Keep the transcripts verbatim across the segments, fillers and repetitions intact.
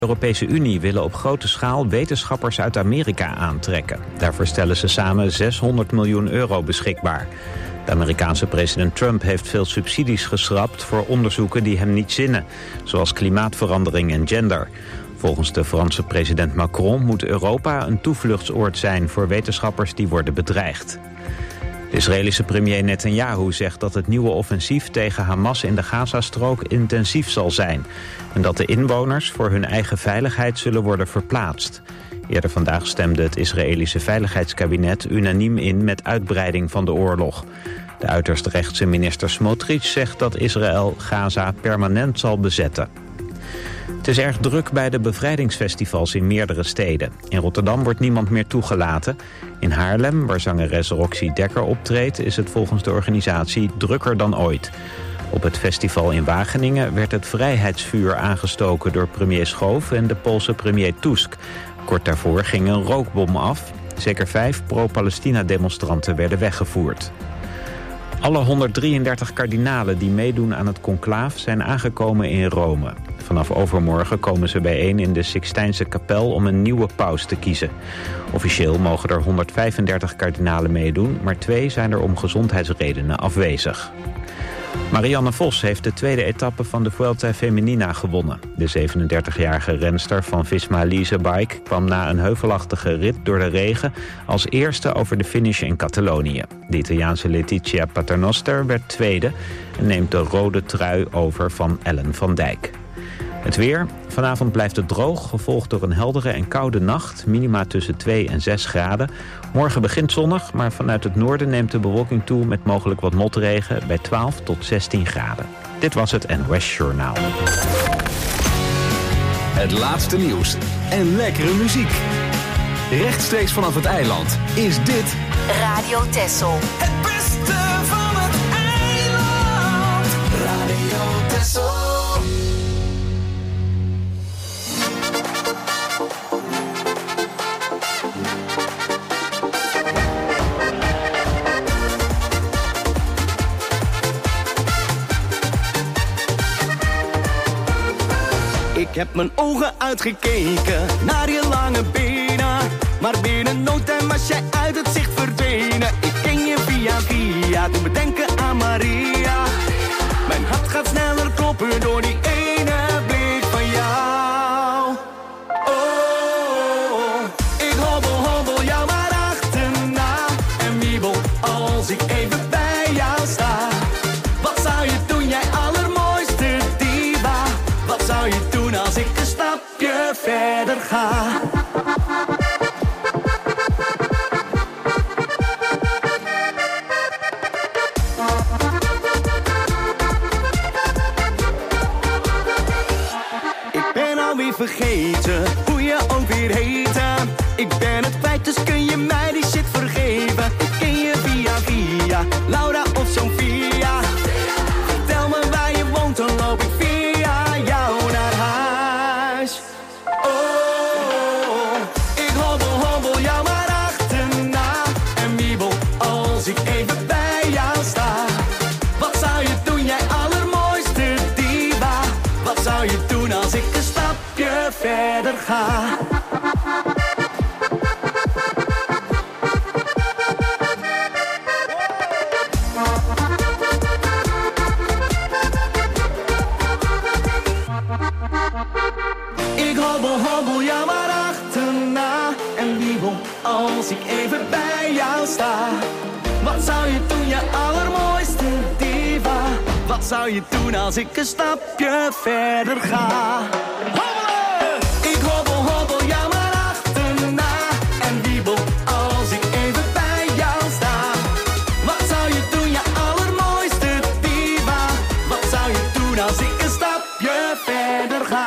De Europese Unie willen op grote schaal wetenschappers uit Amerika aantrekken. Daarvoor stellen ze samen zeshonderd miljoen euro beschikbaar. De Amerikaanse president Trump heeft veel subsidies geschrapt voor onderzoeken die hem niet zinnen, zoals klimaatverandering en gender. Volgens de Franse president Macron moet Europa een toevluchtsoord zijn voor wetenschappers die worden bedreigd. De Israëlische premier Netanyahu zegt dat het nieuwe offensief tegen Hamas in de Gazastrook intensief zal zijn en dat de inwoners voor hun eigen veiligheid zullen worden verplaatst. Eerder vandaag stemde het Israëlische Veiligheidskabinet unaniem in met uitbreiding van de oorlog. De uiterst rechtse minister Smotrich zegt dat Israël Gaza permanent zal bezetten. Het is erg druk bij de bevrijdingsfestivals in meerdere steden. In Rotterdam wordt niemand meer toegelaten. In Haarlem, waar zangeres Roxy Dekker optreedt, is het volgens de organisatie drukker dan ooit. Op het festival in Wageningen werd het vrijheidsvuur aangestoken door premier Schoof en de Poolse premier Tusk. Kort daarvoor ging een rookbom af. Zeker vijf pro-Palestina-demonstranten werden weggevoerd. Alle honderddrieëndertig kardinalen die meedoen aan het conclaaf zijn aangekomen in Rome. Vanaf overmorgen komen ze bijeen in de Sixtijnse kapel om een nieuwe paus te kiezen. Officieel mogen er honderdvijfendertig kardinalen meedoen, maar twee zijn er om gezondheidsredenen afwezig. Marianne Vos heeft de tweede etappe van de Vuelta Femenina gewonnen. De zevenendertigjarige renster van Visma Lease Bike kwam na een heuvelachtige rit door de regen als eerste over de finish in Catalonië. De Italiaanse Letizia Paternoster werd tweede en neemt de rode trui over van Ellen van Dijk. Het weer. Vanavond blijft het droog, gevolgd door een heldere en koude nacht. Minima tussen twee en zes graden. Morgen begint zonnig, maar vanuit het noorden neemt de bewolking toe met mogelijk wat motregen bij twaalf tot zestien graden. Dit was het N O S Journaal. Het laatste nieuws en lekkere muziek. Rechtstreeks vanaf het eiland is dit Radio Texel. Het beste van het eiland. Radio Texel. Ik heb mijn ogen uitgekeken naar je lange benen, maar binnen no time was jij uit het zicht verdwenen. Ik ken je via via, doe me denken aan Maria. Mijn hart gaat sneller kloppen door die ene blik van jou. Oh, ik hobbel, hobbel jou maar achterna en wiebel als ik even bij jou sta. Wat zou je doen, jij allermooiste diva? Wat zou je doen als ik een stapje verder ga? Ik ben alweer vergeten hoe je ook weer heette. Ik ben het kwijt, dus kun je mij die shit vergeven. Ik ken je via via, Laura of Sofia. Vertel me waar je woont, dan loop ik via jou naar huis. Oh, ik hobbel, hobbel jou maar achterna en wiebel als ik even bij jou sta. Wat zou je doen, jij allermooiste diva? Wat zou je doen als ik een stapje verder ga? Ik hobbel, hobbel jou maar achterna en wiebel als ik even bij jou sta. Wat zou je doen, je allermooiste diva? Wat zou je doen als ik een stapje verder ga? Hobbelen! Ik hobbel, hobbel jou maar achterna en wiebel als ik even bij jou sta. Wat zou je doen, je allermooiste diva? Wat zou je doen als ik een stapje verder ga?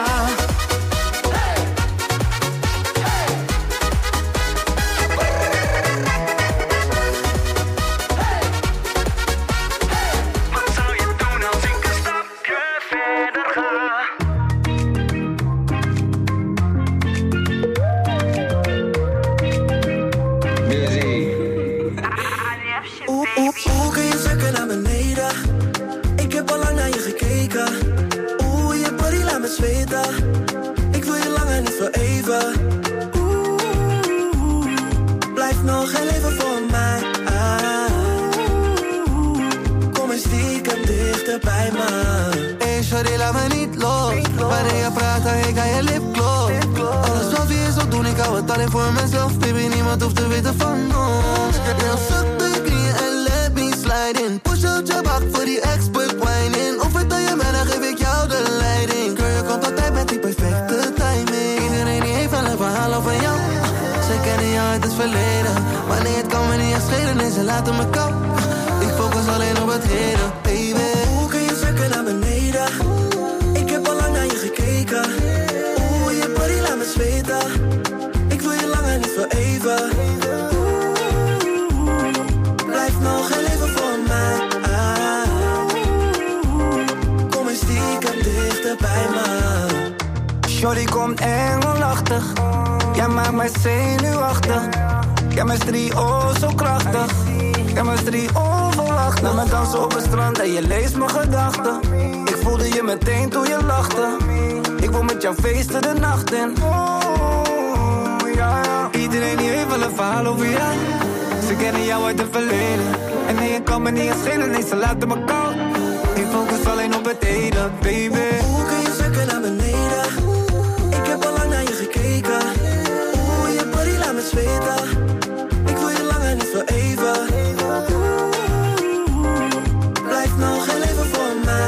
je lipgloss. Alles wat je zo doen, ik hou het alleen voor mezelf. Baby, niemand hoeft te weten van ons. Now suck the knieën en let me slide in. Push out je bak voor die expert wine in. Of het aan je mij, dan geef ik jou de leiding. Girl, je komt altijd met die perfecte timing. Iedereen die heeft wel een verhaal over jou. Ze kennen jou uit het verleden. Maar nee, het kan me niet echt schelen, nee, ze laten me koud. Ik focus alleen op het heden, baby. Hoe kun je zakken naar beneden? Ik heb al lang naar je gekeken. Oeh, je body laat me zweten. Ik wil je langer niet voor even. Blijf nog heel even voor mij. Kom eens stiekem dichter bij me. Shorty komt engelachtig. Jij maakt mij zenuwachtig. Chemistry oh zo krachtig. Chemistry onverwacht. Na me dansen op het strand en je leest mijn gedachten. Ik voelde je meteen toen je lachte. Ik wil met jou feesten de nacht in. Oh, ja, ja. Iedereen die heeft wel een verhaal over jou. Ze kennen jou uit het verleden. En nee, je kan me niet eens schelen, nee, ze laten me koud. Ik focus alleen op het heden, baby. Hoe kun je zakken naar beneden? Ik heb al lang naar je gekeken. Oeh, je body laat me zweten. Ik wil je langer niet voor even. Blijf nog heel even voor mij.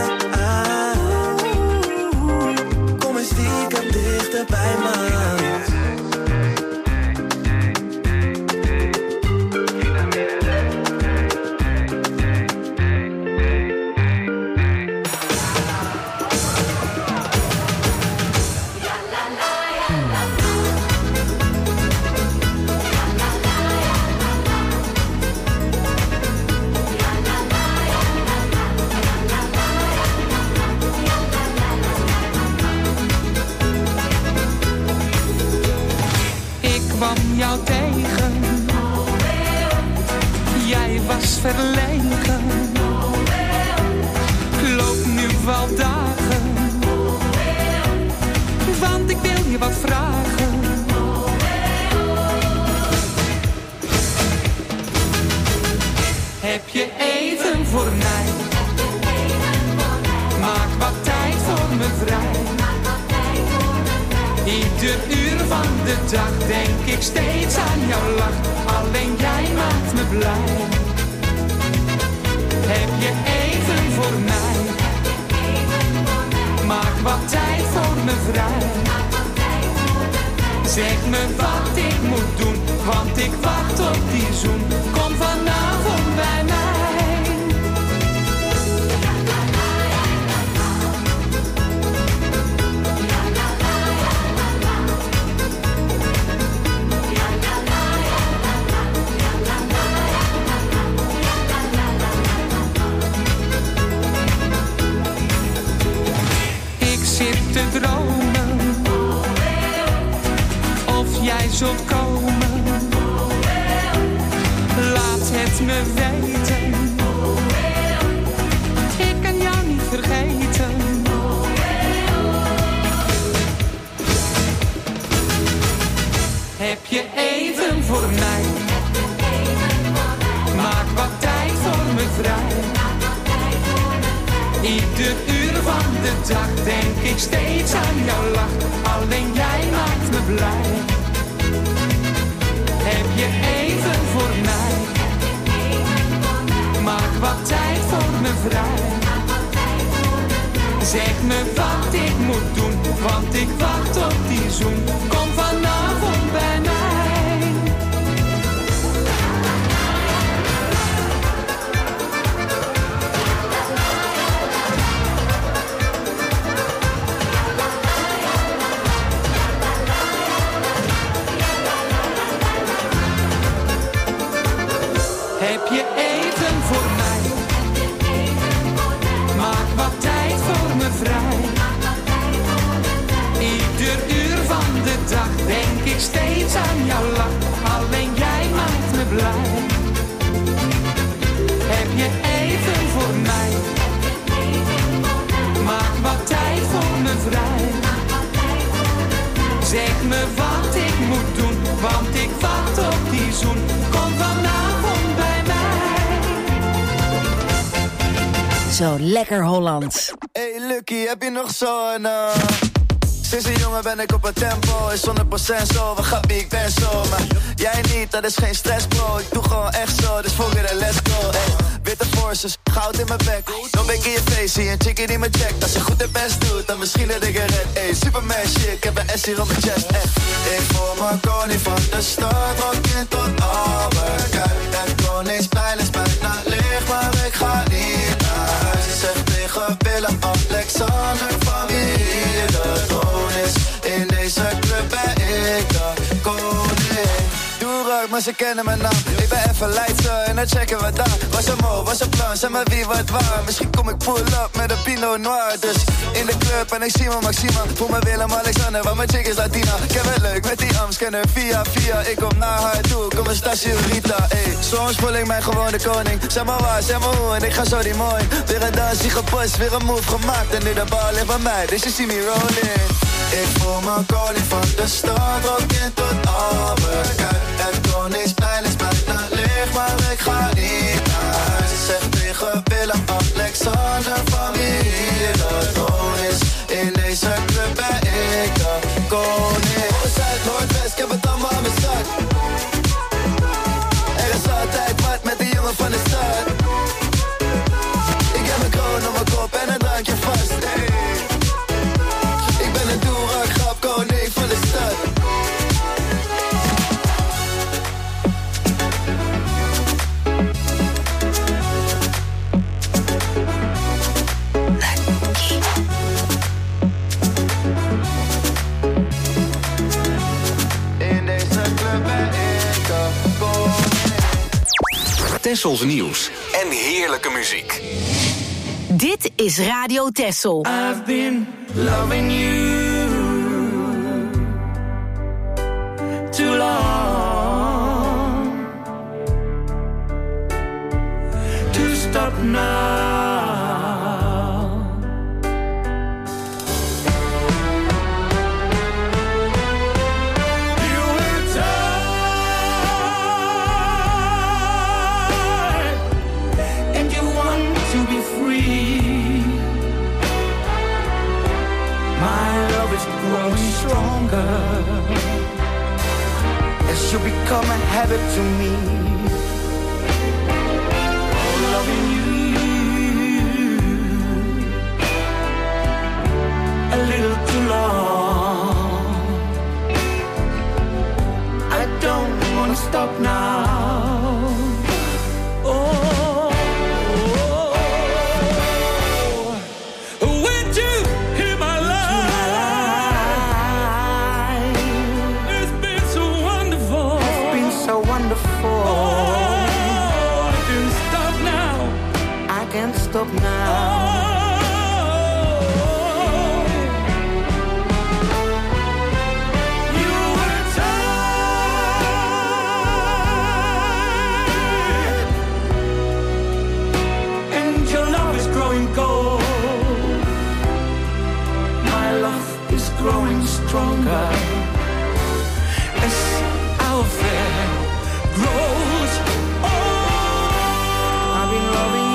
Kom eens stiekem dichter bij me. Jou tegen. Jij was verlegen. Loop nu wel dagen. Want ik wil je wat vragen. Heb je even voor mij? Maak wat tijd voor me vrij. Ieder uur van de dag denk ik steeds aan jouw lach. Alleen jij maakt me blij. Heb je even voor mij? Maak wat tijd voor me vrij. Zeg me wat ik moet doen, want ik wacht op die zoen. Kom vanavond bij mij. Te dromen, of jij zult komen. Laat het me weten. Ik kan jou niet vergeten. Heb je even voor mij? Maak wat tijd voor me vrij. Ieder uur van de dag denk ik steeds aan jouw lach. Alleen jij maakt me blij. Heb je even voor mij? Maak wat tijd voor me vrij. Zeg me wat ik moet doen, want ik wacht op die zoen. Kom vanavond bij mij. Heb je even voor mij? Maak wat tijd voor me vrij. Ieder uur van de dag denk ik steeds aan jouw lach. Alleen jij maakt me blij. Heb je even voor mij? Maak wat tijd voor me vrij. Zeg me wat ik moet doen, want ik wacht op die zoen. Kom vanavond bij mij. Zo, lekker Hollands. Hey Lucky, heb je nog zo'n uh, Sinds een jongen ben ik op het tempo, is honderd procent zo, we gaan wie ik ben zo. Maar jij niet, dat is geen stress bro, ik doe gewoon echt zo, dus volgende let's go. Hey, witte forces, goud in mijn bek, nog een keer je face, zie een chickie die me checkt. Als je goed de best doet, dan misschien dat ik er red. Hey, Superman shit, ik heb een S hier op mijn chest, echt. Ik voel me koning van de stad, Rokin tot Alberkijk. En Koningsplein is bijna leeg, maar ik ga niet naar huis. Ze zegt tegen Willem Alexander van wie hier de troon is. In deze club ben ik de koning. Doe rook, maar ze kennen mijn naam. Ik ben even Leidse en dan checken we daar. Was een mo, was een plan, zeg maar wie wat waar. Misschien kom ik pull up met een Pinot Noir. Dus in de club en ik zie me Maxima. Voel me Willem Alexander, want mijn chick is Latina. Ik heb het leuk met die Amscanner via via. Ik kom naar haar toe, kom een stasje Rita. Ey, soms voel ik mij gewoon de koning. Zeg maar waar, zeg maar hoe en ik ga zo die mooi. Weer een dansje gepost, weer een move gemaakt. En nu de bal ligt bij mij, dus je ziet me rolling. Ik voel me koning van de stad, Rokin tot Alberkijk. En Koningsplein is bijna leeg, maar ik ga niet naar huis. Ze zegt tegen Willem Alexander van wie hier de troon is. In deze club ben ik de koning. Zuid, Noordwest, ik heb het allemaal aan mijn zak. Er is altijd wat met de jongen van de stad. Ik heb mijn kroon op mijn kop en een drankje vast. Hey. Ik ben een doerak, grap, koning van de stad. Tessels nieuws en heerlijke muziek. Dit is Radio Tessel. I've been loving you too long to stop now. It should become a habit to me. Oh, loving you a little too long. I don't wanna stop now. Oh. Stop now. Growing stronger as our affair grows on. I've been loving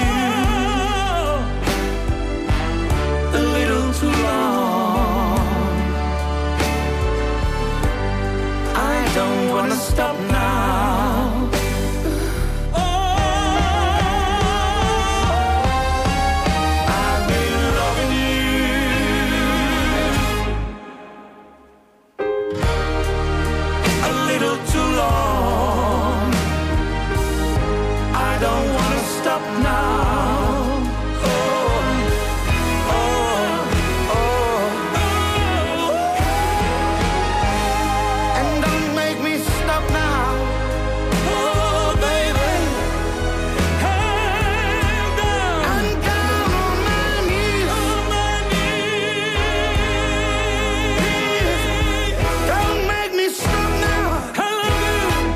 you a little too long. I don't wanna stop now. Don't make me stop now. I love you.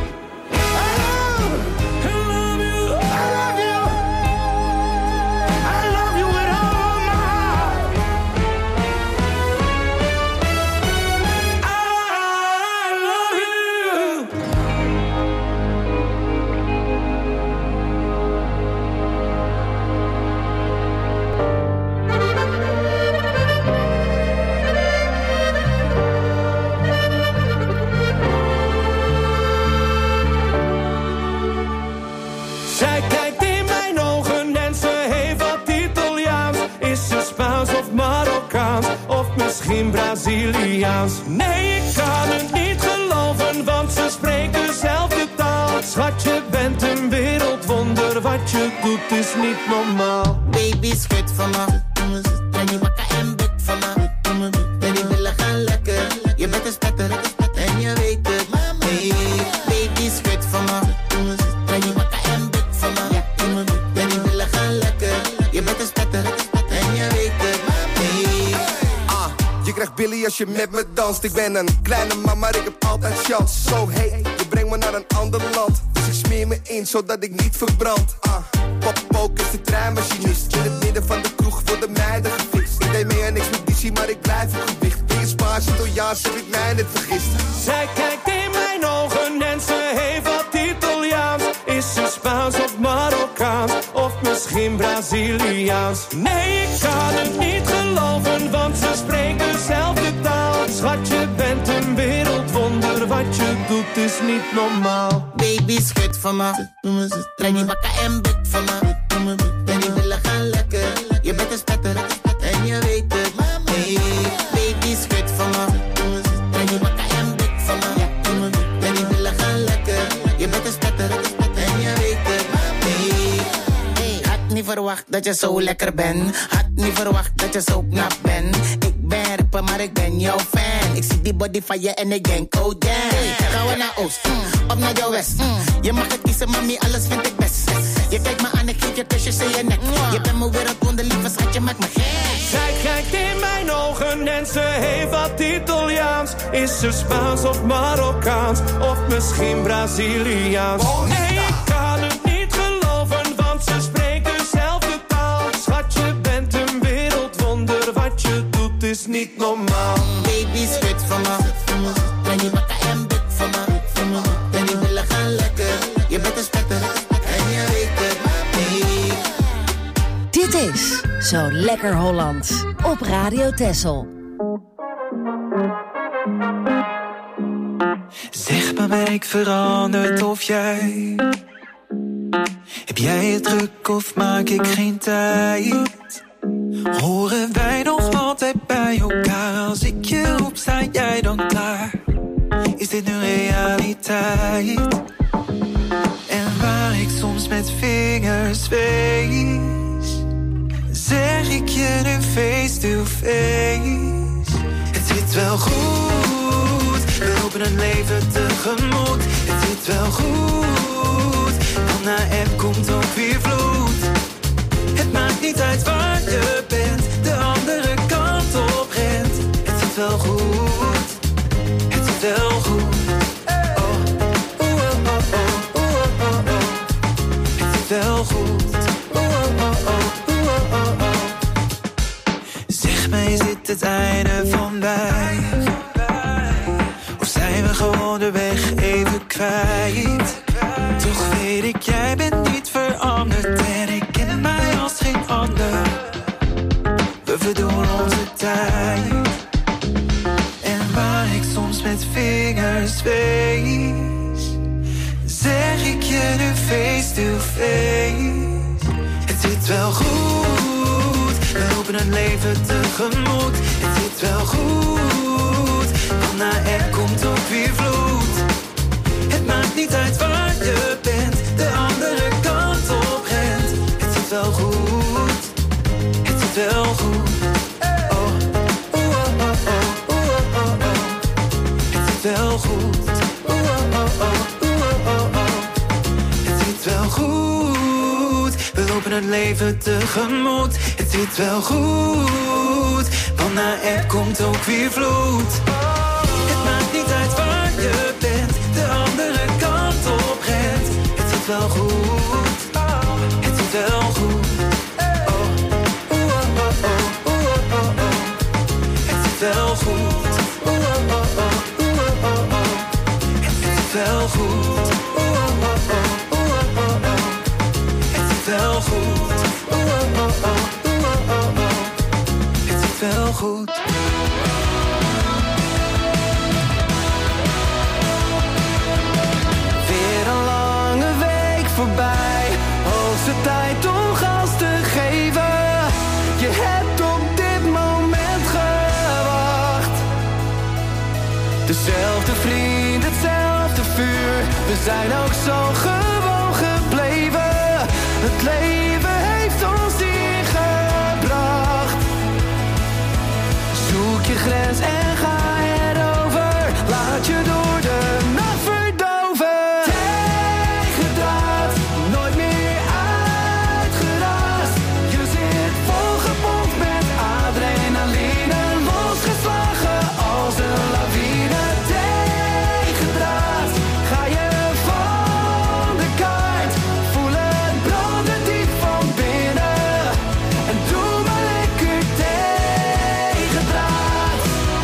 Braziliaans. Nee, ik kan het niet geloven, want ze spreken dezelfde taal. Schat, je bent een wereldwonder, wat je doet is niet normaal. Baby, schud van me, breng je wakker en buk van me. En die willen gaan lekker, je bent een spetter en je weet het. Hey, baby, schud van me, breng je wakker en buk van me. En die willen gaan lekker, je bent een spetter en je weet het. Hey. Ah, je krijgt Billy als je met me danst. Ik ben een kleine man, maar ik heb altijd chance. Zo hey, je brengt me naar een ander land. Dus ik smeer me in, zodat ik niet verbrand. Ah, Pop Poke is de treinmachinist. In het midden van de kroeg voor de meiden gefixt. Ik deed mee aan niks met Dizzy, maar ik blijf op gewicht. In je Spaans, Italiaans heb ik mij net vergist. Zij kijkt in mijn ogen en ze heeft wat Italiaans. Is ze Spaans of Marokkaans, of misschien Braziliaans? Nee, ik kan het niet geloven, want ze spreken dezelfde taal. Schat, je bent een wereldwonder, wat je doet is niet normaal. Baby, schud van me, breng je wakker en buk van me. En die willen gaan lekker, je bent een spetter en je weet het. Hey, baby, schud van me, breng je wakker en buk van me. En die willen gaan lekker, je bent een spetter en je weet het. Hey, hey, had niet verwacht dat je zo lekker bent. Had niet verwacht dat je zo knap bent. Ik ben rapper, maar ik ben jouw fan. Ik zie die body van je en ik denk, oh damn. Hey, gaan we naar Oost, mm, of naar de West. Mm, je mag het kiezen, mami, alles vind ik best. Je kijkt me aan, ik geef je kusjes in je nek. Je bent me wereldwonder, lieve schat, je maakt me gek. Zij kijkt in mijn ogen en ze heeft wat Italiaans. Is ze Spaans of Marokkaans, of misschien Braziliaans? Nee, ik kan het niet geloven, want ze spreken dezelfde taal. Schat, je bent een wereldwonder, wat je doet is niet normaal. Baby, schud van me, breng je wakker en buk van me. En die willen gaan lekker, je bent een spetter en je weet het. Hey. Dit is Zo Lekker Hollands op Radio Texel. Zeg maar, ben ik veranderd of jij? Heb jij het druk of maak ik geen tijd? Horen wij nog altijd bij elkaar? Als ik je roep, sta jij dan klaar? Is dit nu realiteit? En waar ik soms met vingers wees, zeg ik je nu face to face. Het zit wel goed, we lopen een leven tegemoet. Het zit wel goed, van na app komt ook weer vloed. Het maakt niet uit waar je bent, de andere kant op rent. Het zit wel goed, het zit wel goed. Oh, oh, oh, oh, oh, oh, oh, oh. Het zit wel goed. Oh, oh, oh, oh, oh, oh, oh. Zeg mij, is dit het einde van mij? Of zijn we gewoon de weg even kwijt? Toch weet ik, jij bent niet veranderd en ik ken mij als geen ander. We verdoen onze tijd. En waar ik soms met vingers wees, zeg ik je nu face to face. Het zit wel goed, we lopen een leven tegemoet. Het zit wel goed, want na er komt ook weer vloed. Het maakt niet uit waar je bent, de andere kant op rent. Het zit wel goed, het zit wel goed. Oh, oh, oh, oh, oh, oh, oh. Het zit wel goed. Oh, oh, oh, oh, oh, oh. Het zit wel goed, we lopen het leven tegemoet. Het zit wel goed, want na er komt ook weer vloed. Het maakt niet uit waar je bent, de andere kant op rent. Het zit wel goed, het zit wel goed. Oh, oh, oh, oh, oh, oh, oh. Het zit wel goed. Oh, oh, oh, oh, oh, oh. Het zit wel goed. Oh, oh, oh, oh, oh, oh. Het zit wel goed. Oh, oh, oh, oh, oh, oh. Het zit wel goed. Voorbij, hoogste tijd om gas te geven. Je hebt op dit moment gewacht. Dezelfde vriend, hetzelfde vuur. We zijn ook zo gewoon gebleven. Het leven heeft ons ingebracht. Zoek je grens en ga erover. Laat je door de nacht verdoven. Tegendraad, nooit meer uitgeraasd. Je zit volgepompt met adrenaline. Losgeslagen als een lawine. Tegendraad, ga je van de kaart. Voel het branden diep van binnen. En doe maar lekker tegendraad.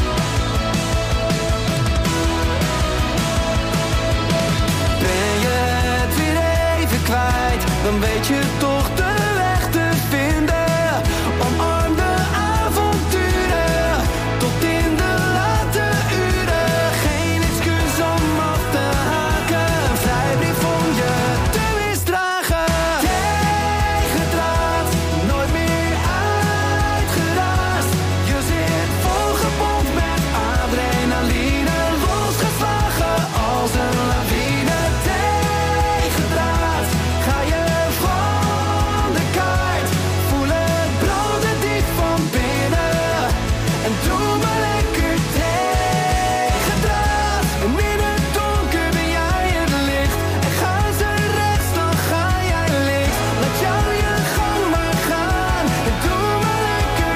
Ben je het weer even kwijt, dan weet je toch de weg te vinden. Omarm de avonturen, tot in de late uren. Geen excuus om af te haken, een vrijbrief om je te misdragen. Tegendraad, nooit meer uitgeraasd. Je zit volgepompt met adrenaline. Losgeslagen als een lawine. Tegendraad, ga je van de kaart. Voel het branden diep van binnen. En doe maar lekker tegendraad. En in het donker ben jij het licht. En gaan ze rechts, dan ga jij links. Laat jou je gang maar gaan. En doe maar lekker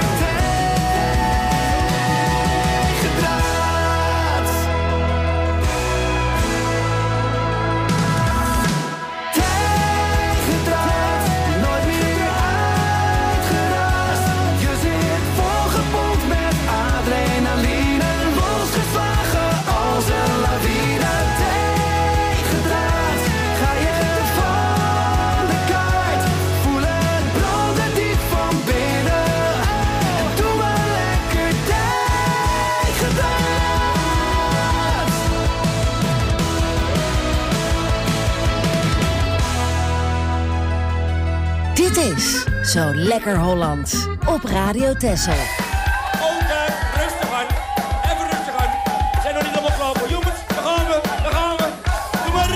tegendraad. Tegendraad, nooit meer uitgeraasd. Je zit volgepompt met adrenaline. Losgeslagen als een lawine. Tegendraad, ga je van de kaart. Voel het branden diep van binnen. En doe maar lekker tegendraad. Dit is Zo Lekker Hollands op Radio Texel. Oké, rustig aan. Even rustig aan. We zijn nog niet allemaal klaar voor. Jongens, daar gaan we, daar gaan we. Doe maar.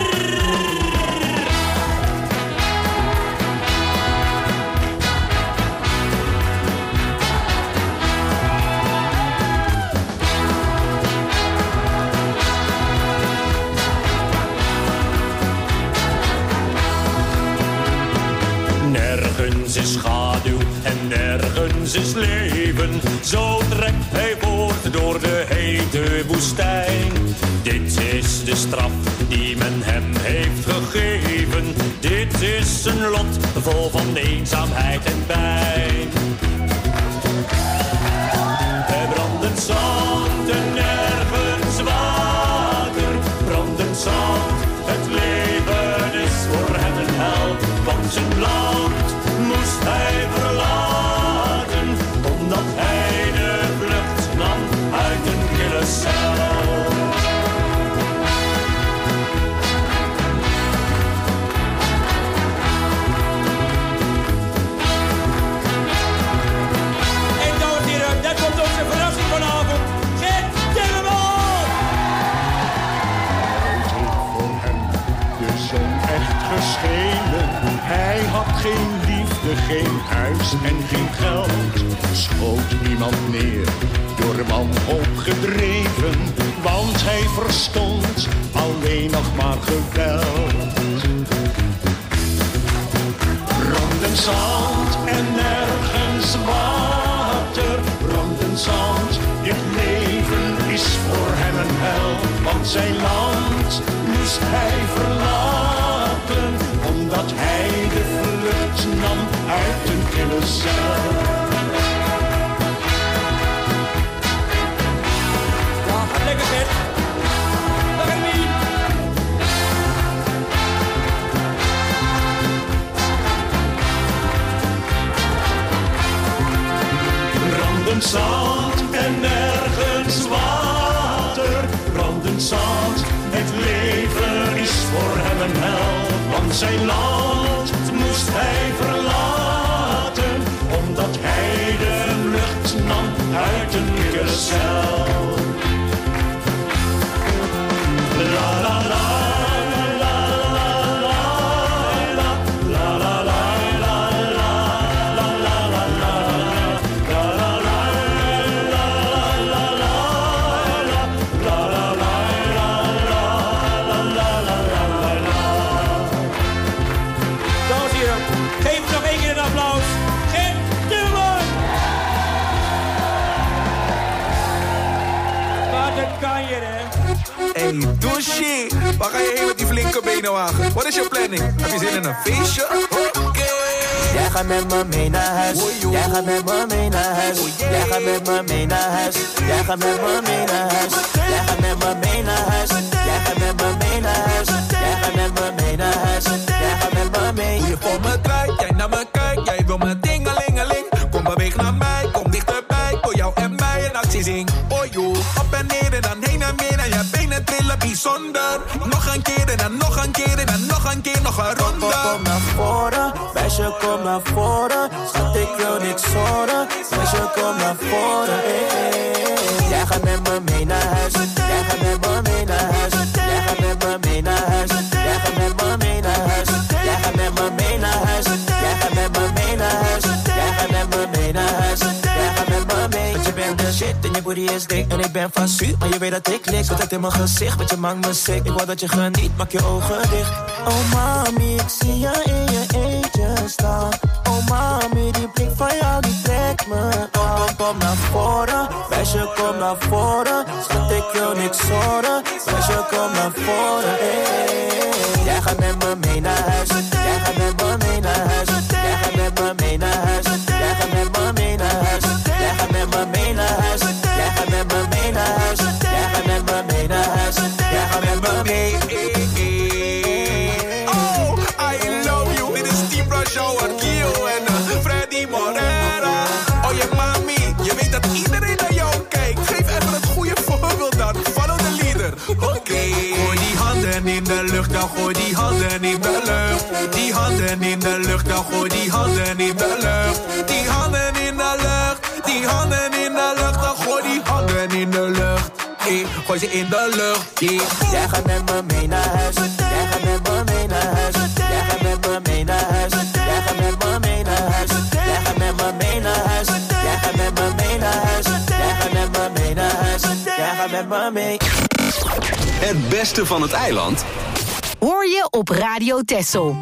Nergens is schaduw en nergens is leven. Zo trekt hij voort door de hete woestijn. Dit is de straf die men hem heeft gegeven. Dit is een lot vol van eenzaamheid en pijn. Er brandend zand en nergens water. Brandend zand, het leven is voor hem een hel. Want zijn land moest hij verlaten, omdat hij de vlucht nam uit een kille cel. En dames en heren, daar komt onze verrassing vanavond. Gert Timmerman! Voor hem de zon echt geschenen. Hij had geen liefde, geen huis en geen geld. Schoot niemand neer, door wanhoop gedreven. Want hij verstond alleen nog maar geweld. Brandend zand en nergens water. Brandend zand, dit leven is voor hem een hel. Want zijn land moest hij verlaten, omdat hij de vlucht nam uit een kille cel. Ja, lekker Gert. Lekker niet. Brandend zand en nergens water. Brandend zand, het leven is voor hem een hel. Want zijn land moest hij verlaten, omdat hij de vlucht nam uit een kille cel. Hey, douche. Waar ga je heen met die flinke benenwagen? Wat is je planning? Heb je zin in een feestje? Oké. Okay. Jij gaat met me mee naar huis. Jij gaat met me mee naar huis. Jij gaat met me mee naar huis. Jij gaat met me mee naar huis. Jij gaat met me mee naar huis. Jij gaat met me mee naar huis. Jij gaat met me mee naar huis. Jij gaat met me mee. Hoe je voor me draait, jij naar me kijkt. Jij wil me dingelingeling. Kom beweeg naar mij, kom dichterbij. Voor jou en mij een actie zing. Oh joh, op en neer en dan heen en weer. En je benen trillen bijzonder. Nog een keer en dan nog een keer en dan nog een keer, nog een ronde. Kom naar voren, meisje kom naar voren. Schat ik wil niks horen. Meisje kom naar voren. Hey, hey. Jij gaat met me mee naar huis. Jij gaat met me mee naar huis. Jij gaat met me mee naar huis. Jij gaat met me mee naar huis. Jij gaat met me mee naar huis. Jij gaat met me mee naar huis. Jij gaat met me mee naar huis. Jij gaat met me mee. Want je bent de shit en je booty is dik. En ik ben van zuur, maar je weet dat ik lik. Zet het in mijn gezicht, want je maakt me sick. Ik wou dat je geniet, maak je ogen dicht. Oh mami, ik zie je in je eentje staan. Oh mami, die blik van jou, die trekt me aan. Kom, kom naar voren, meisje kom naar voren. Schat, ik wil niks horen. Meisje kom naar voren, hey. Jij gaat met me mee naar huis. Jij gaat met me mee naar huis. Jij gaat met me mee naar huis. Jij gaat met me mee naar huis. Jij gaat met me mee naar huis. Jij gaat met me mee naar huis. Jij gaat met me mee naar huis. Jij gaat met me mee. Oh, I love you. Dit is Team Brasho, Akio en uh, Freddy Morera. Oh je mami, je weet dat iedereen naar jou kijkt. Geef even het goede voorbeeld dan. Follow the leader. Oké. Okay. Gooi die handen in de lucht, dan gooi die handen in de lucht. Die handen in de lucht, dan gooi die handen in de lucht. Die handen in de lucht, die handen in de lucht, dan gooi die handen in de lucht. Hey, gooi ze in de lucht, yeah. Jij gaat met me mee naar huis. Jij gaat met me mee naar huis. Jij gaat met me mee naar huis. Jij gaat met me mee naar huis. Jij gaat met me mee naar huis. Jij gaat met me mee naar huis. Jij gaat met me mee naar huis. Jij gaat met me mee. Het beste van het eiland hoor je op Radio Texel.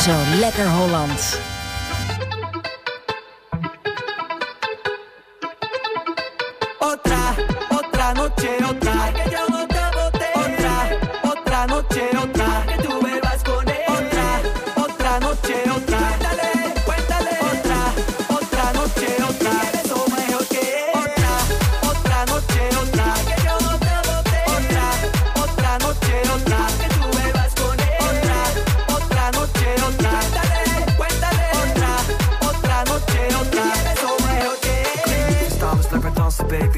Zo lekker Hollands. Otra, otra noche, otra, que yo no te boté. Otra, otra noche, otra, que tú bebas con él. Otra, otra noche, otra, cuéntale, cuéntale. Otra, otra noche, otra, eres o mejor que él. Otra, otra noche, otra, que yo no te boté. Otra, otra noche, otra, que tú bebas con él. Otra, otra noche, otra, cuéntale, cuéntale. Otra, otra noche, otra, eres o mejor que él. Staan we lekker dansen, baby.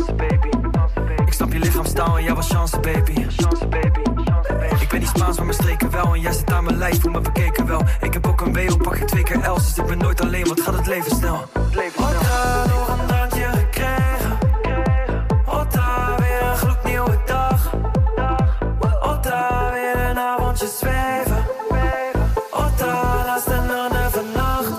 Ik snap je lichaamstaal en jij was chance, baby. Ik ben niet Spaans, maar mijn streken wel. En jij zit aan mijn lijf, voel me bekeken wel. Ik heb ook een W O, pak je twee keer L's. Dus ik ben nooit alleen, want gaat het leven snel. Otra, nog een drankje gekregen. Otra, weer een gloednieuwe dag. Otra, weer een avondje zweven. Otra, laatste nacht vannacht.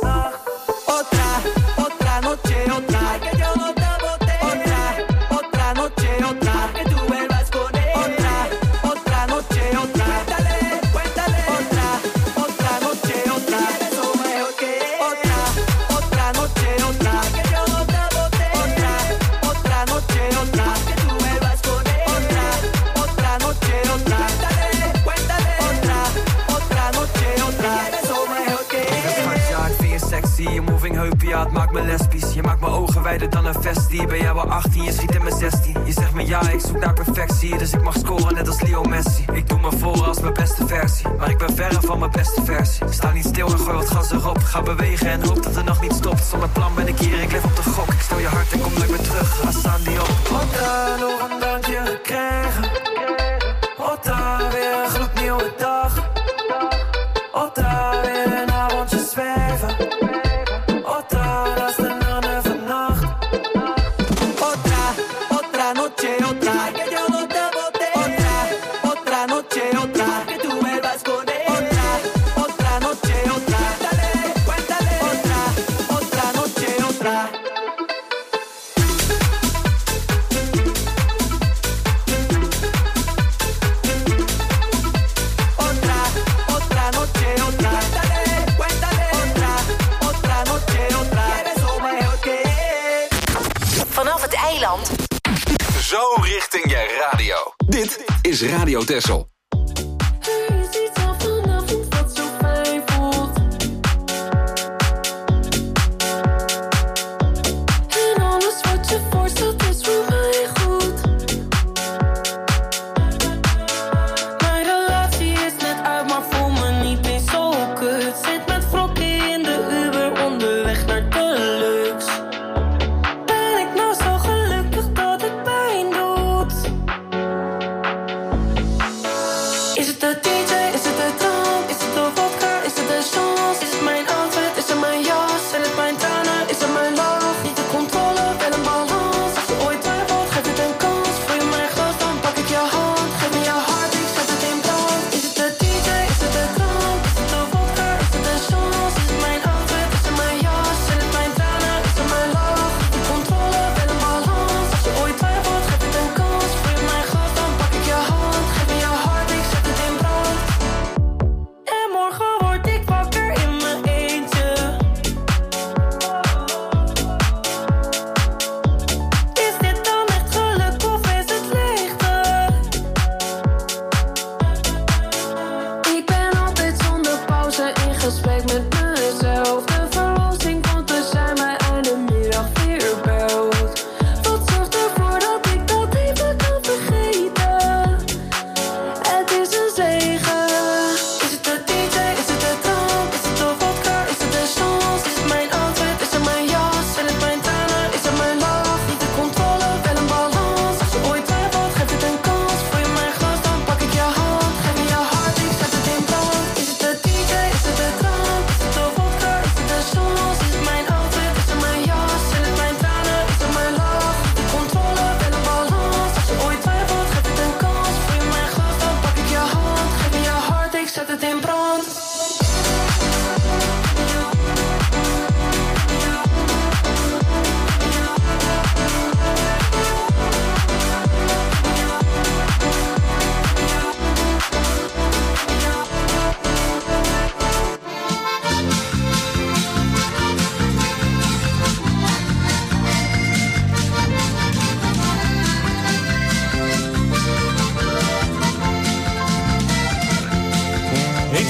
Otra, otra noche, otra, que yo no te boté. Otra, otra noche, otra, que tú vuelvas con él. Otra, otra noche, otra, cuéntale, cuéntale. Otra, otra noche, otra, eres o mejor que él. Otra, otra noche, otra, que yo no te boté. Otra, otra noche, otra, que tú vuelvas con él. Otra, otra noche, otra, cuéntale, cuéntale. Otra, otra noche, otra, eres o mejor que él. Ja, ik vind je sexy, je moving heupen, ja, het maakt me lesbisch. Je maakt mijn ogen wijder dan een vestie. Ben jij wel achttien, je schiet in mijn zestien. Je zegt me ja, ik zoek naar perfectie. Dus ik mag scoren net als Leo Messi. Ik doe me voor als mijn beste versie, maar ik ben verre van mijn beste versie. Sta niet stil en gooi wat gas erop. Ga bewegen en hoop dat er nog niet stopt. Zonder plan ben ik hier, ik leef op de gok. Ik stel je hart en kom nooit meer terug, laat staan die op. Otra, nog een drankje gekregen. Otra, weer een gloednieuwe dag. Otra, weer een avondje zweven. Otra, laatste nacht vannacht. Otra, otra noche, otra, que yo no te boté. Otra, otra noche, otra, que tú vuelvas con él. Otra, otra noche, otra, cuéntale, cuéntale. Otra, otra noche, otra. Otra, otra noche, otra, cuéntale, cuéntale. Otra, otra noche, otra, eres o mejor que él. Vanaf het eiland. Zo richting je radio. Dit is Radio Texel. Er is iets al vanavond wat zo fijn voelt. En alles wat je voorstelt is voor mij goed. Mijn relatie is net uit, maar voel me niet eens zo kut. Zit met wrokken in de Uber onderweg naar Deluxe. Ben ik nou zo gelukkig dat het pijn doet? Is het de D J, is het de drank, is het de vodka, is het de chance? Is het mijn outfit, is het mijn jas? Zijn het mijn tranen, is het mijn lach? Niet de controle, wel een balans. Als je ooit twijfelt, geef het een kans. Voel je mijn glas, dan pak ik je hand. Geef me je hart, ik zet het in brand. Is het de D J, is het de drank, is het de vodka, is het de chance? Is het mijn outfit, is het mijn jas? Zijn het mijn tranen, is het mijn lach? Niet de controle, wel een balans. Als je ooit twijfelt, geef het een kans. Voel je mijn glas, dan pak ik je hand. Geef me je hart, ik zet het in brand. En morgen word ik wakker in mijn eentje. Is dit dan echt geluk of is het leegte? Ik ben altijd zonder pauze in gesprek met mezelf. De verlossing komt dus zijn mij einde middag weer belt. Wat zorgt ervoor dat ik dat even kan vergeten? Het is een zegen. Is het de D J, is het de drank, is het de vodka, is het de chance? Is het mijn outfit, is het mijn jas? Zijn het mijn tranen, is het mijn lach? Niet de controle, wel een balans. Als je ooit twijfelt, geef het een kans. Voel je mijn glas, dan pak ik je hand. Geef me je hart, ik zet het in brand. Is het de D J, is het de drank,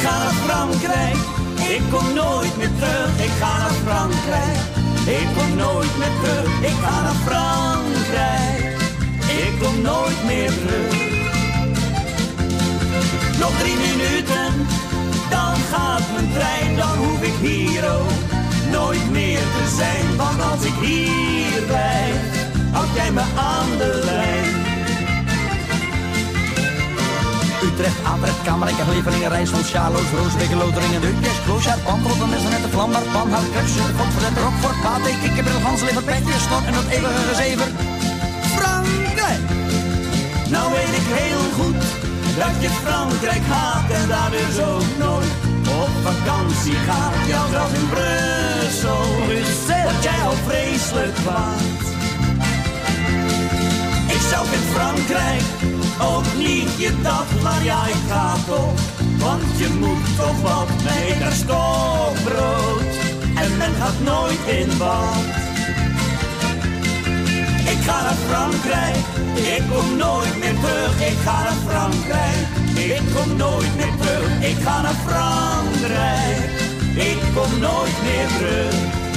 ga naar Frankrijk, ik kom nooit meer terug. Ik ga naar Frankrijk, ik kom nooit meer terug. Ik ga naar Frankrijk, ik kom nooit meer terug. Nog drie minuten, dan gaat mijn trein. Dan hoef ik hier ook nooit meer te zijn. Want als ik hier blijf, houd jij me aan de lijn. Utrecht, Atrecht, Kamerijk, Levelingen, Rijssel, Sjaloos, Roosbeek, Loteringen, Deukjes, Kloosjaard, Pantrotten, Messenet, Vlambaar, Panhout, Krepsen, de Fort, Verzet, Rockfort, Pate, Kikkerbril, Ganslever, Petje, Snor en dat eeuwige gezever. Frankrijk! Nou weet ik heel goed dat je Frankrijk haat en daar dus ook nooit op vakantie gaat. Ja, zelfs in Brussel, Brussel, word jij al vreselijk kwaad. Ik zelf in Frankrijk ook niet je dat, maar ja, ik ga toch. Want je moet toch wat, nee, daar is toch brood. En men gaat nooit in bad. Ik ga naar Frankrijk, ik kom nooit meer terug. Ik ga naar Frankrijk, ik kom nooit meer terug. Ik ga naar Frankrijk, ik kom nooit meer terug.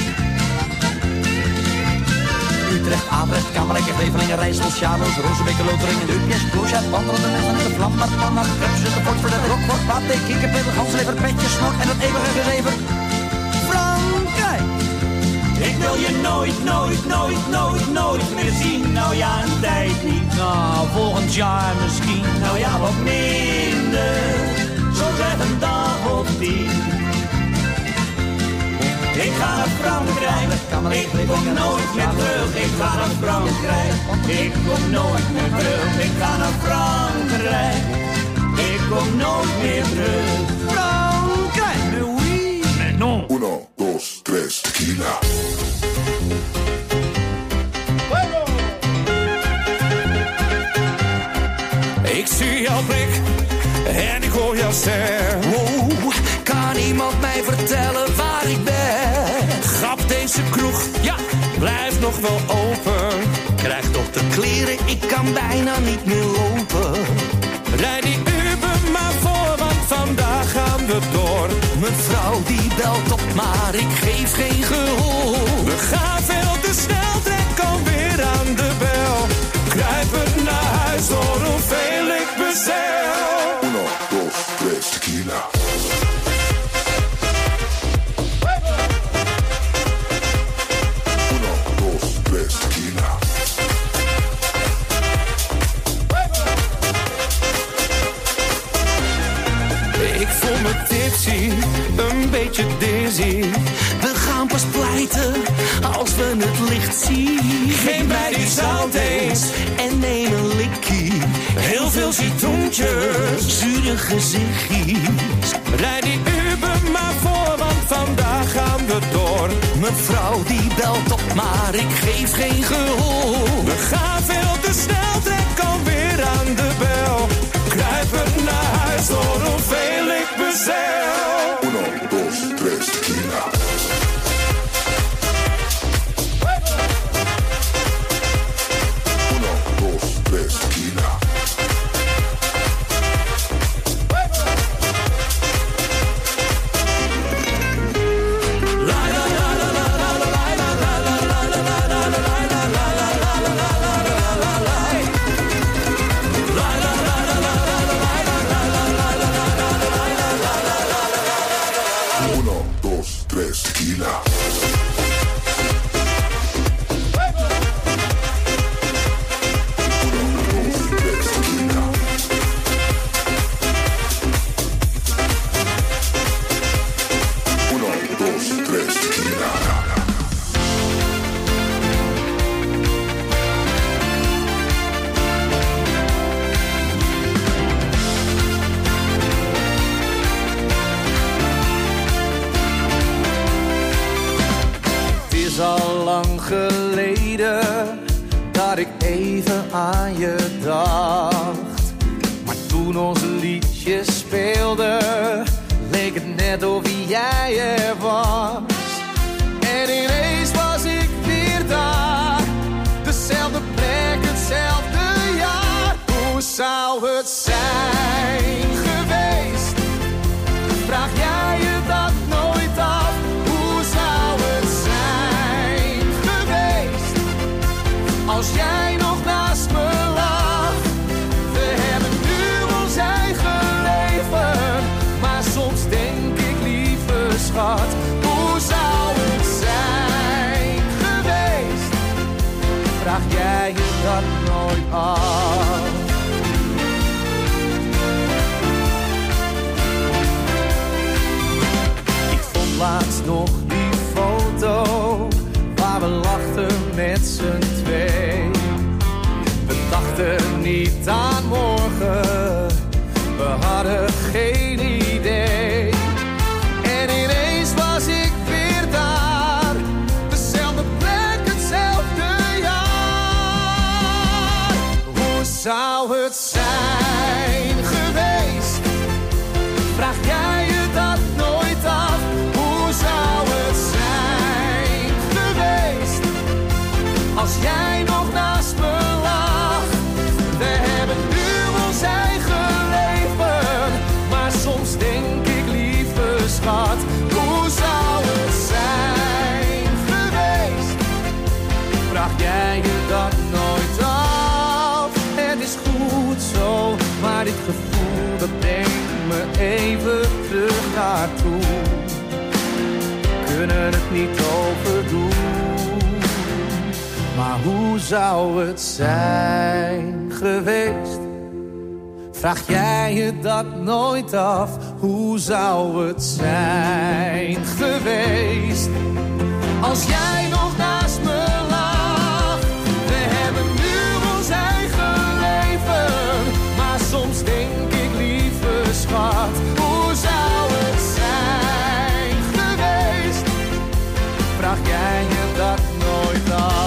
Utrecht, Atrecht, Kamerijk, Levelingen, Rijssel, Sjaloos, Roosbeek, Loteringen, Deukjes, Kloosjaard, Pantrotten, Messenet, Vlambaar, Panhout, Krepsen, de Fort, Verzet, Rockfort, Pate, Kikkerbril, Ganslever, Petje, Snor en dat eeuwige gezever. Frankrijk! Ik wil je nooit, nooit, nooit, nooit, nooit meer zien. Nou ja, een tijd niet. Nou, volgend jaar misschien. Nou ja, wat minder. Zo zeg een dag of tien. Ik ga naar Frankrijk, ik kom nooit meer terug. Ik ga naar Frankrijk, ik kom nooit meer terug. Ik ga naar Frankrijk, ik kom nooit meer terug. Frankrijk, mais oui, mais non. Uno, dos, tres, tequila. Ik zie jouw blik en ik hoor jouw stem. Wow, kan iemand mij vertellen waar ik ben? Grap, deze kroeg, ja, blijft nog wel open. Krijg dokter kleren, ik kan bijna niet meer lopen. Rijd die Uber maar voor, want vandaag gaan we door. Mijn vrouw die belt op, maar ik geef geen gehoor. We gaan veel te snel, trek alweer aan de bel. Kruipend naar huis door hoeveel ik bestel. Uno, dos, tres, tequila. Uno, dos, tres, tequila. Ik voel me tipsy, een beetje dizzy. We gaan pas pleiten als we het licht zien. Geef mij die zout eens en neem een likkie. Heel veel citroentjes, zure gezichtjes. Rijd die Uber maar voor, want vandaag gaan we door. Mijn vrouw die belt op, maar ik geef geen gehoor. We gaan veel te snel, trek alweer aan de bel. Kruipend naar huis door hoeveel ik bestel. Uno, dos, tres, tequila. Uno, dos, tres, tequila. Uno, dos, tres, tequila. Uno, dos, tres, tequila. Het is al lang geleden dat ik even aan je dacht. Maar toen ons liedje speelde, leek het net of jij er was. En ineens was ik weer daar, dezelfde plek, hetzelfde jaar. Hoe zou het zijn geweest nooit af. Ik vond laatst nog die foto waar we lachten met z'n twee. We dachten niet aan morgen, we hadden geen idee. En ineens was ik weer daar, dezelfde plek, hetzelfde jaar. Hoe zou het zijn geweest? Vraag jij je dat nooit af? Hoe zou het zijn geweest als jij nog naast me lag? We hebben nu ons eigen leven, maar soms denk ik, lieve schat, hoe zou het zijn geweest? Vraag jij je dat nooit af? Het is goed zo, maar dit gevoel dat brengt me even terug naartoe. Kunnen het niet overdoen, maar hoe zou het zijn geweest? Vraag jij je dat nooit af? Hoe zou het zijn geweest als jij nog naast me lag? We hebben nu ons eigen leven, maar soms denk ik, lieve schat, hoe zou het zijn geweest? Vraag jij je dat nooit af?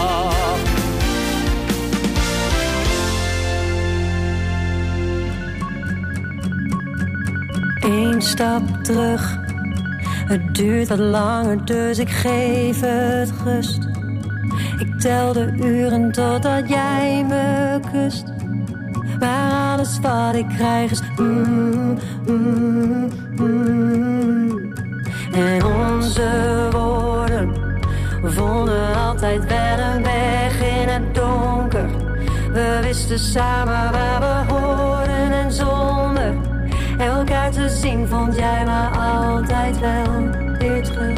Eén stap terug, het duurt wat langer, dus ik geef het rust. Ik tel de uren totdat jij me kust. Maar alles wat ik krijg is mm, mm, mm. En onze woorden vonden altijd wel een weg in het donker. We wisten samen waar we hoorden en zonder elkaar te zien vond jij me altijd wel weer terug.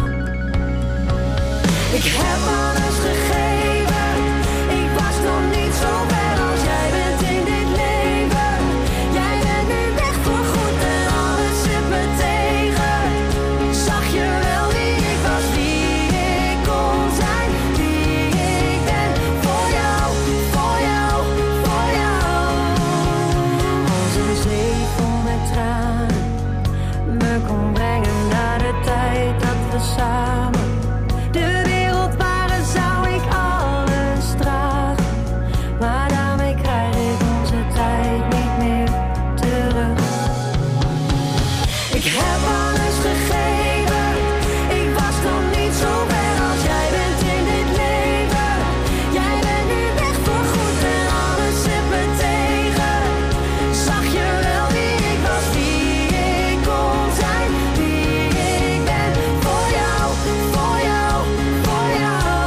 Ik heb alles gegeven, ik was nog niet zo ver als jij bent in dit leven. Jij bent nu weg voor goed en alles zit me tegen. Zag je wel wie ik was, wie ik kon zijn, wie ik ben. Voor jou, voor jou, voor jou. Als een zee vol met tranen me kon brengen naar de tijd dat we samen de wereld waren, zou ik alles dragen. Maar daarmee krijg ik onze tijd niet meer terug. Ik heb alles gegeven, ik was nog niet zo ver als jij bent in dit leven. Jij bent nu weg voor goed en alles zit me tegen. Zag je wel wie ik was, wie ik kon zijn, wie ik ben. Voor jou, voor jou, voor jou.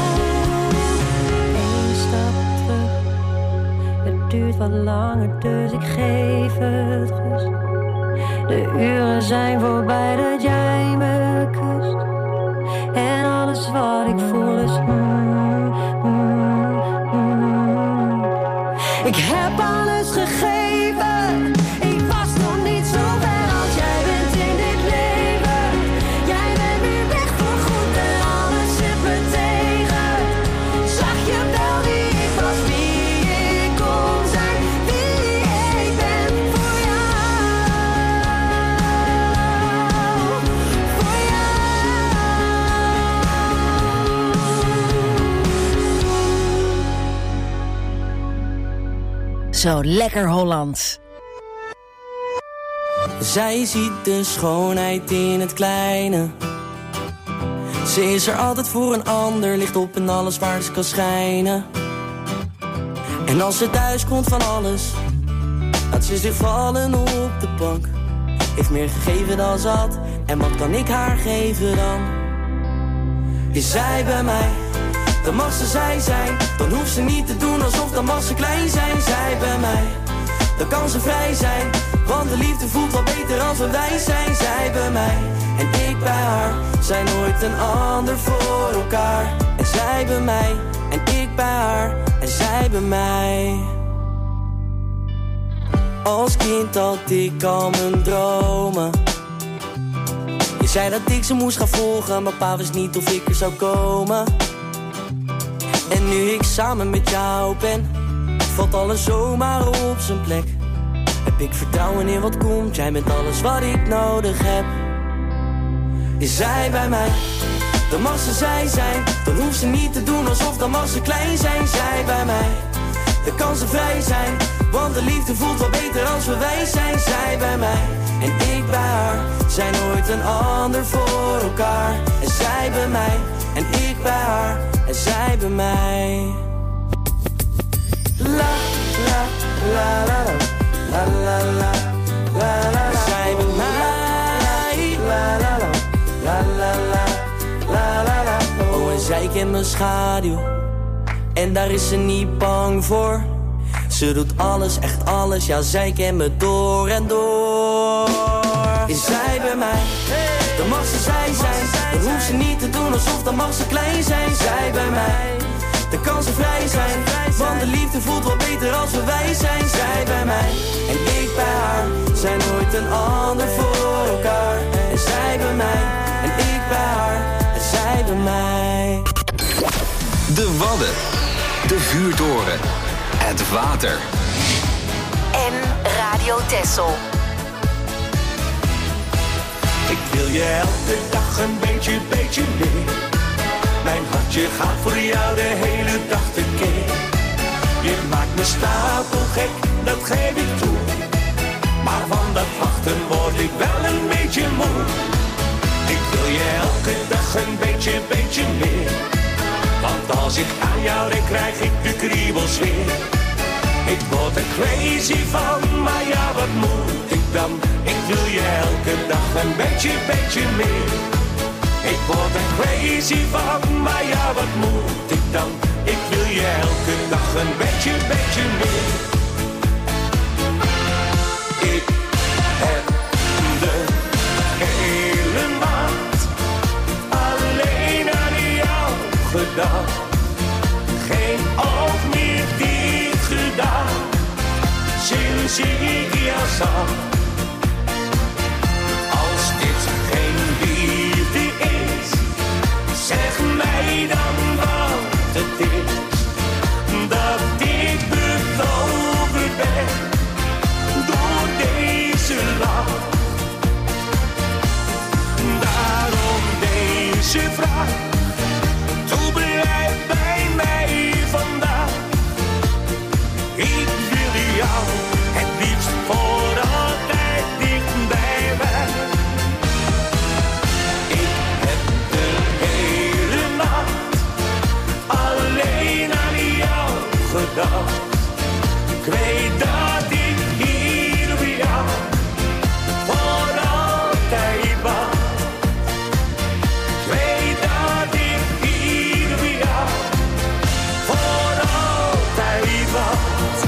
Eén stap terug, het duurt wat langer, dus ik geef het rust. De uren zijn voorbij dat jij me kust. En alles wat ik voel is mm, mm, mm. Ik heb alles gegeven, ik was nog niet zo ver als jij bent in dit leven. Jij bent nu weg voor goed en alles zit me tegen. Zag je wel wie ik was, wie ik kon zijn, wie ik ben. Voor jou, voor jou. Zo lekker Hollands. Zij ziet de schoonheid in het kleine. Ze is er altijd voor een ander, ligt op en alles waar ze kan schijnen. En als ze thuis komt van alles, laat ze zich vallen op de bank. Heeft meer gegeven dan ze had, en wat kan ik haar geven dan? Is zij bij mij, dan mag ze zij zijn. Dan hoeft ze niet te doen alsof, dan mag ze klein zijn. Zij bij mij, dan kan ze vrij zijn. Want de liefde voelt wel beter als we wij zijn. Zij bij mij en ik bij haar, zijn nooit een ander voor elkaar. En zij bij mij, en ik bij haar en zij bij mij. Als kind had ik al mijn dromen. Je zei dat ik ze moest gaan volgen, maar pa wist niet of ik er zou komen. En nu ik samen met jou ben, valt alles zomaar op zijn plek. Heb ik vertrouwen in wat komt, jij bent alles wat ik nodig heb. Is zij bij mij, dan mag ze zij zijn. Dan hoeft ze niet te doen alsof dan mag ze klein zijn. Zij bij mij, dan kan ze vrij zijn. Want de liefde voelt wel beter als we wij zijn. Zij bij mij en ik bij haar zijn nooit een ander voor elkaar. En zij bij mij en ik bij haar en zij bij mij. La la la la la la la la la la. Zij bij mij. La la la la la la la la la. Oh, en zij kent mijn schaduw en daar is ze niet bang voor. Ze doet alles, echt alles, ja zij kent me door en door. Is zij bij mij, dan mag ze zij zijn. Dan hoeft ze niet te doen alsof dan mag ze klein zijn. Zij bij mij, dan kan ze vrij zijn. Want de liefde voelt wel beter als we wij zijn. Zij bij mij en ik bij haar zijn nooit een ander voor elkaar. En zij bij mij en ik bij haar en zij bij mij. De Wadden, de vuurtoren, het water en Radio Texel. Ik wil je elke dag een beetje, beetje meer. Mijn hartje gaat voor jou de hele dag tekeer. Je maakt me stapelgek, dat geef ik toe. Maar van dat wachten word ik wel een beetje moe. Ik wil je elke dag een beetje, beetje meer. Want als ik aan jou denk, krijg ik de kriebels weer. Ik word er crazy van, maar ja, wat moet ik dan? Ik wil je elke dag een beetje, beetje meer. Ik word er crazy van, maar ja, wat moet ik dan? Ik wil je elke dag een beetje, beetje meer. Ik heb de hele maand alleen aan jou gedacht. Geen oog meer dicht gedaan, sinds ik jou zag. Als dit geen liefde is, zeg mij dan wat het is. Dat ik betoverd ben door deze lach. Daarom deze vraag, toe blijf bij mij vandaag. Ik wil jou het liefst voor altijd dicht bij mij. Ik heb de hele nacht alleen aan jou gedacht. Ik weet dat ik hier bij jou voor altijd wacht. Ik weet dat ik hier bij jou voor altijd wacht.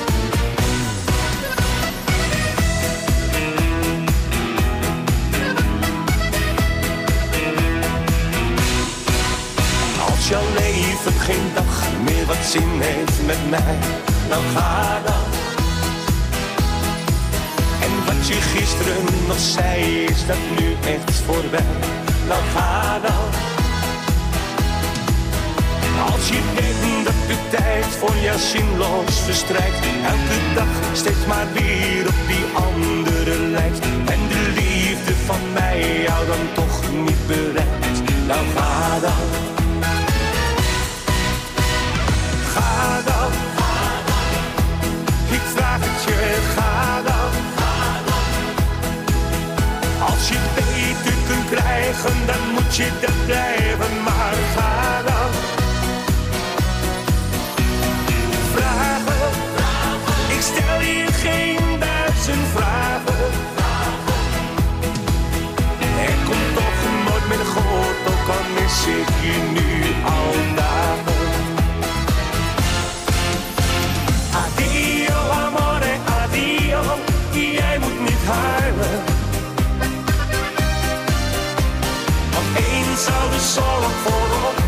Als jouw leven geen dag meer wat zin heeft met mij, dan ga dan. En wat je gisteren nog zei, is dat nu echt voorbij, dan ga dan. Als je denkt dat de tijd voor jou zinloos verstrijkt, elke dag steeds maar weer op die andere lijkt, en de liefde van mij jou dan toch niet bereikt, dan ga dan. Ga dan, ik vraag het je, ga dan. Als je het beter kunt krijgen, dan moet je dat blijven, maar ga dan. Vragen, ik stel je geen duizend vragen. Er komt toch nooit meer goed, ook al mis ik je nu al dagen. Addio amore, addio, jij moet niet huilen. Want eens zou de zorg voorop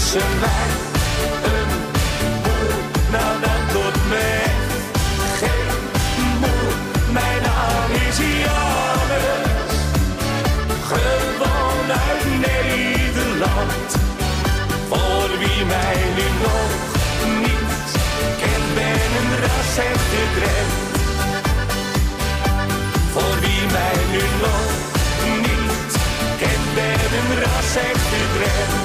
tussen wij een boer, nou dan tot mij. Geen moer, mijn naam is Jannes. Gewoon uit Nederland. Voor wie mij nu nog niet kent, ben een ras echte Drent. Voor wie mij nu nog niet kent, ben een ras echte Drent.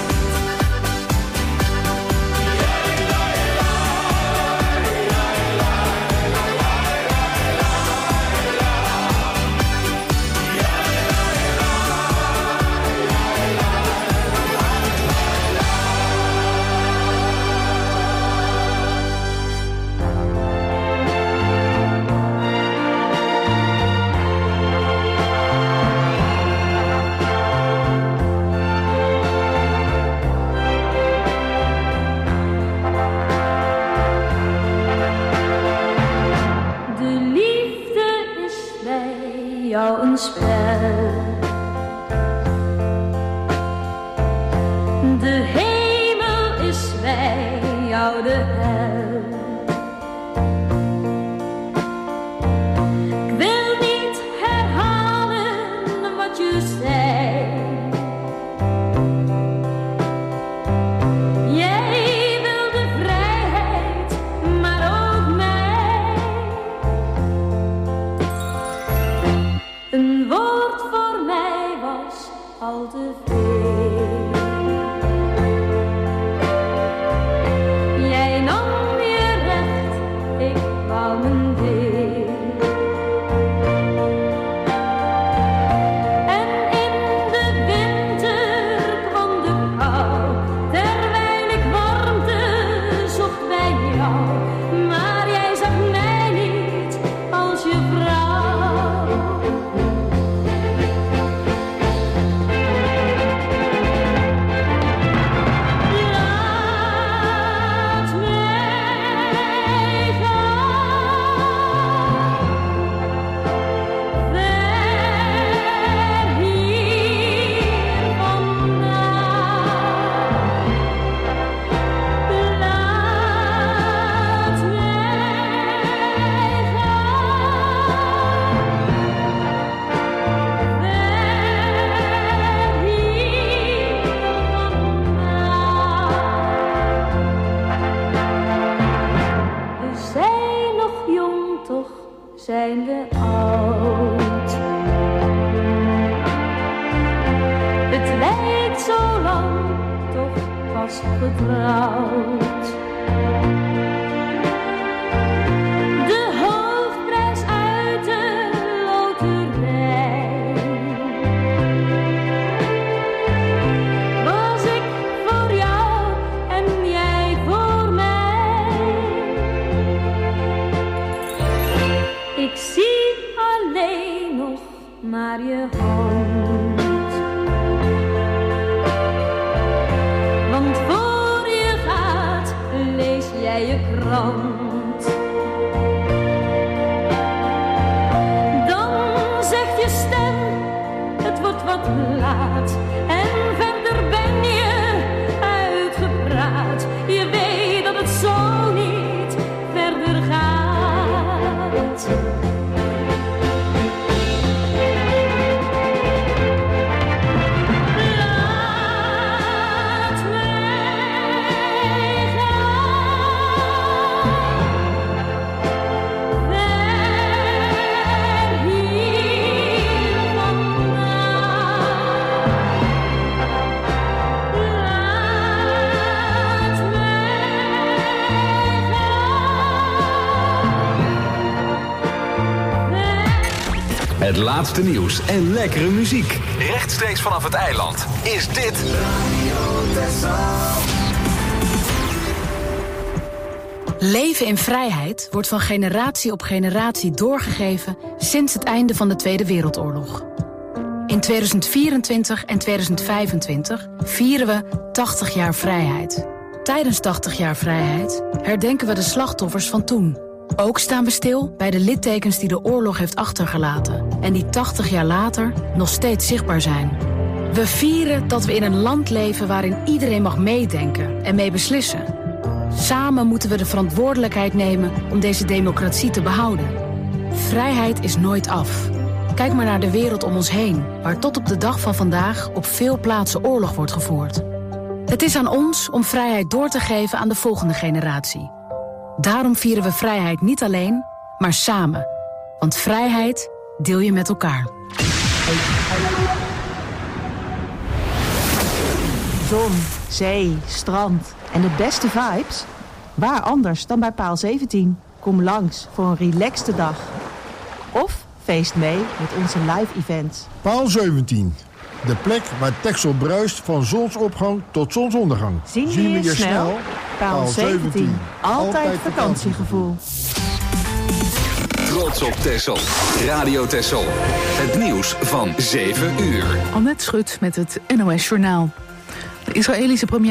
Een spel. De hemel is bij jou de hel. Ik wil niet herhalen wat je zei. Jij wilde vrijheid, maar ook mij. Een woord voor mij was al te veel. Jij nam je recht, ik wou mijn deel. En in de winter kwam de kou, terwijl ik warmte zocht bij jou. Maar jij zag mij niet als je vrouw. Zijn we oud? Het lijkt zo lang, toch vast getrouwd. De hoofdprijs uit de loterij was ik voor jou en jij voor mij. Ik zie alleen nog maar je hand. Want voor je gaat, lees jij je krant. Dan zegt je stem, het wordt wat laat. En verder ben je uitgepraat. Je weet dat het zo niet verder gaat. Het laatste nieuws en lekkere muziek. Rechtstreeks vanaf het eiland is dit Leven in vrijheid wordt van generatie op generatie doorgegeven sinds het einde van de Tweede Wereldoorlog. In tweeduizend vierentwintig en tweeduizend vijfentwintig vieren we tachtig jaar vrijheid. Tijdens tachtig jaar vrijheid herdenken we de slachtoffers van toen. Ook staan we stil bij de littekens die de oorlog heeft achtergelaten en die tachtig jaar later nog steeds zichtbaar zijn. We vieren dat we in een land leven waarin iedereen mag meedenken en mee beslissen. Samen moeten we de verantwoordelijkheid nemen om deze democratie te behouden. Vrijheid is nooit af. Kijk maar naar de wereld om ons heen, waar tot op de dag van vandaag op veel plaatsen oorlog wordt gevoerd. Het is aan ons om vrijheid door te geven aan de volgende generatie. Daarom vieren we vrijheid niet alleen, maar samen. Want vrijheid deel je met elkaar. Zon, zee, strand en de beste vibes? Waar anders dan bij Paal zeventien? Kom langs voor een relaxte dag. Of feest mee met onze live events. Paal zeventien. De plek waar Texel bruist van zonsopgang tot zonsondergang. Zien we je snel? snel? Paal zeventien. Altijd vakantiegevoel. Trots op Texel. Radio Texel. Het nieuws van zeven uur. Annette Schut met het N O S Journaal. De Israëlische premier